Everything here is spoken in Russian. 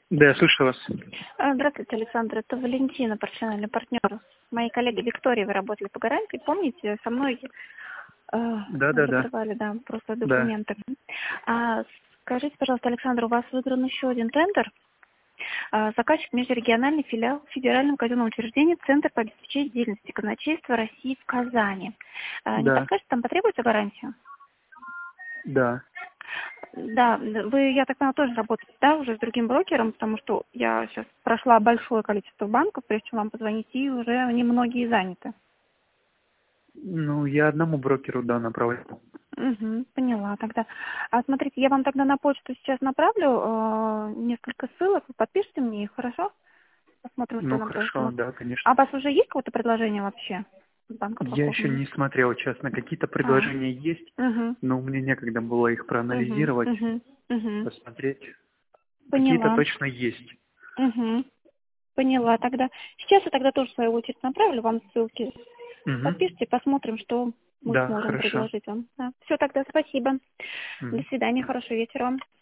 Да, я слышу вас. Здравствуйте, Александр. Это Валентина, профессиональный партнер. С моей коллегой Викторией вы работали по гарантии. Помните, со мной Да. закрывали, просто Да. документы. Скажите, пожалуйста, Александр, у вас выигран еще один тендер. Заказчик межрегиональный филиал Федерального казенного учреждения Центр по обеспечению деятельности казначейства России в Казани. Не Да. подскажете, там потребуется гарантия? Да. Да, вы, я так понимаю, тоже работаете, да, уже с другим брокером, потому что я сейчас прошла большое количество банков, прежде чем вам позвонить, и уже они многие заняты. Ну, я одному брокеру, да, направляю. Угу, поняла тогда. Смотрите, я вам тогда на почту сейчас направлю несколько ссылок, вы подпишите мне их, хорошо? Посмотрим, что Ну, нам хорошо, прошло. да, конечно. А у вас уже есть какое-то предложение вообще с банка Я еще пополнения? не смотрел, честно. Какие-то предложения есть, Угу, но мне некогда было их угу, проанализировать, угу, угу. посмотреть. Какие-то Поняла. точно есть. Угу. Поняла тогда. Сейчас я тогда тоже в свою очередь направлю вам ссылки. Угу. Подпишите, посмотрим, что мы Да, сможем хорошо. предложить вам. Все, тогда спасибо. До Мгм. свидания, хорошего вечера вам.